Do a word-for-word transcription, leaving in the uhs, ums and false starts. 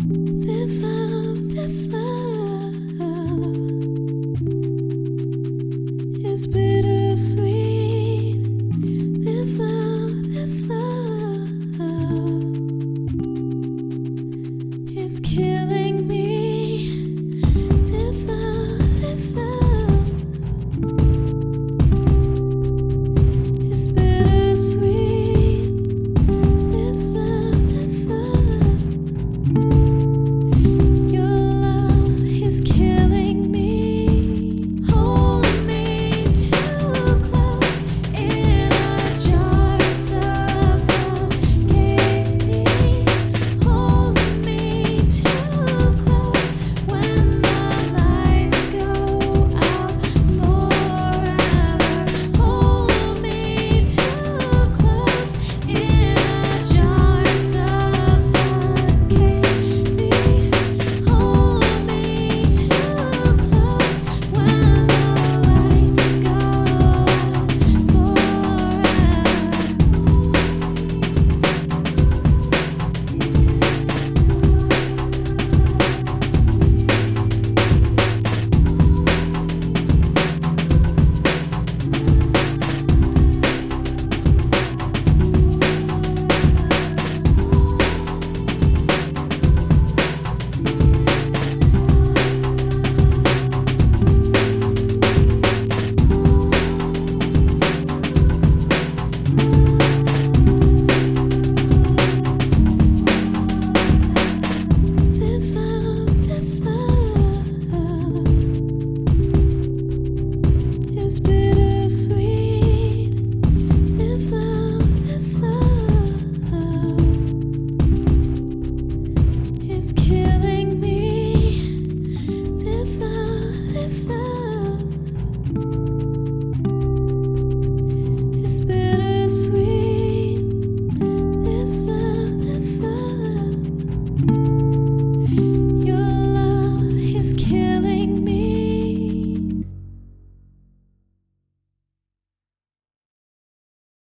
This love, this love is bittersweet. This love, this love is killing me. This love, this love is bittersweet. This love, this love, your love is killing me. Hold me too close in a jar, suffocate me. Hold me too close when the lights go out forever. Hold me too close in a jar, suffocate me. Hold me too close when the lights go out forever. This love, this love is bittersweet. This love, this love is killing me. This love, this love is bittersweet. This love, this love, your love is killing me.